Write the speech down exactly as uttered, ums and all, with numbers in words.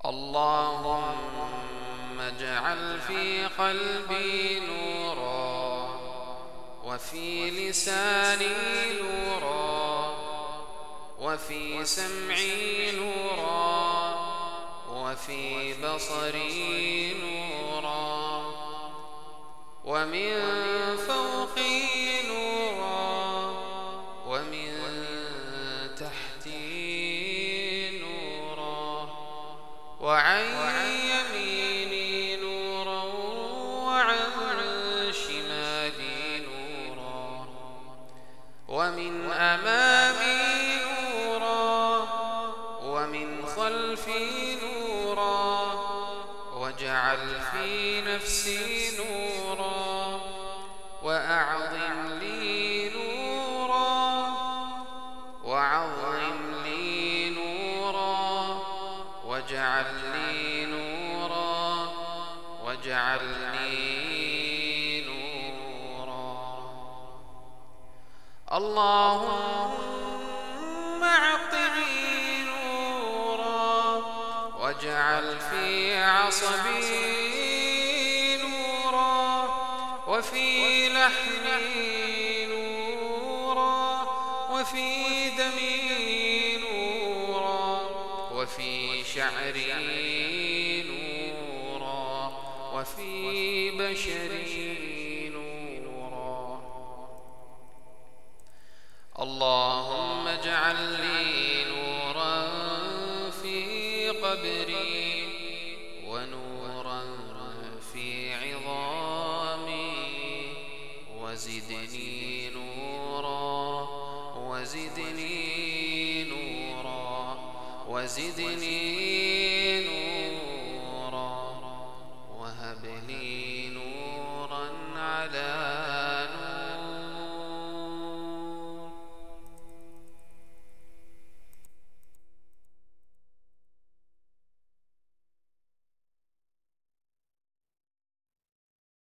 اللهم اجعل في قلبي نورا، وفي لساني نورا، وفي سمعي نورا، وفي بصري نورا، ومن فوقي نورا، ومن تحتي نورا، وعن يميني نورا، وعن شمالي نورا، ومن أمامي نورا، ومن خلفي نورا، واجعل في نفسي نورا، وأعظم لي نورا، وعظم لي نورا، واجعل لي نورا، واجعلني نورا. اللهم اعطني نورا، واجعل في عصبي نورا، وفي لحمي نورا، وفي دمي نورا، وفي شعري نورا، وفي بشري نورا. اللهم اجعل لي نورا في قبري، ونورا في عظامي، وزدني نورا، وزدني نورا، وزدني